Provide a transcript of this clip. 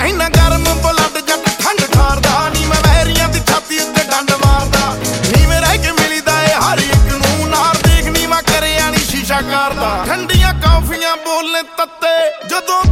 ਇੰਨਾ ਗਰਮ ਬਲੱਡ ਜੱਟ ਠੰਡ ਠਾਰਦਾ ਨੀ ਮੈਂ ਵਹਿਰੀਆਂ ਦੀ ਛਾਤੀ ਉੱਤੇ ਡੰਡ ਮਾਰਦਾ ਨੀ ਮੈਂ ਰਹਿ ਕੇ ਮਿਲੀਦਾ ਏ ਹਰ ਇੱਕ ਨੂੰ ਨਾਰ ਦੇਖ ਨੀ ਮੈਂ ਕਰਿਆ ਨੀ ਸ਼ੀਸ਼ਾ ਕਰਦਾ ਠੰਡੀਆਂ ਕਾਫੀਆਂ ਬੋਲੇ ਤੱਤੇ ਜਦੋਂ